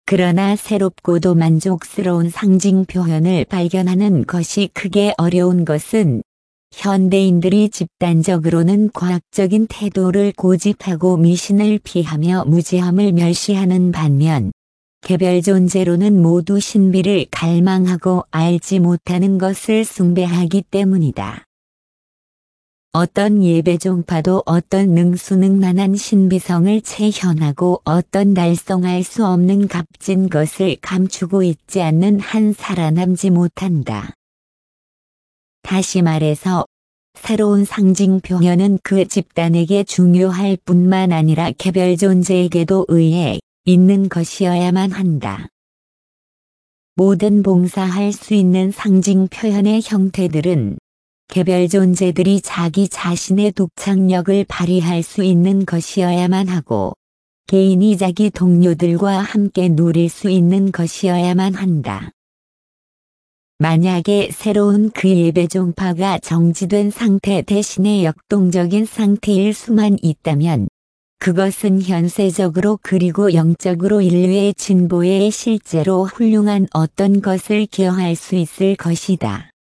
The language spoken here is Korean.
그러나 새롭고도 만족스러운 상징 표현을 발견하는 것이 크게 어려운 것은 현대인들이 집단적으로는 과학적인 태도를 고집하고 미신을 피하며 무지함을 멸시하는 반면 개별 존재로는 모두 신비를 갈망하고 알지 못하는 것을 숭배하기 때문이다. 어떤 예배 종파도 어떤 능수능란한 신비성을 체현하고 어떤 달성할 수 없는 값진 것을 감추고 있지 않는 한 살아남지 못한다. 다시 말해서 새로운 상징 표현은 그 집단에게 중요할 뿐만 아니라 개별 존재에게도 의해 있는 것이어야만 한다. 모든 봉사할 수 있는 상징 표현의 형태들은 개별 존재들이 자기 자신의 독창력을 발휘할 수 있는 것이어야만 하고 개인이 자기 동료들과 함께 누릴 수 있는 것이어야만 한다. 만약에 새로운 그 예배 종파가 정지된 상태 대신에 역동적인 상태일 수만 있다면 그것은 현세적으로 그리고 영적으로 인류의 진보에 실제로 훌륭한 어떤 것을 기여할 수 있을 것이다.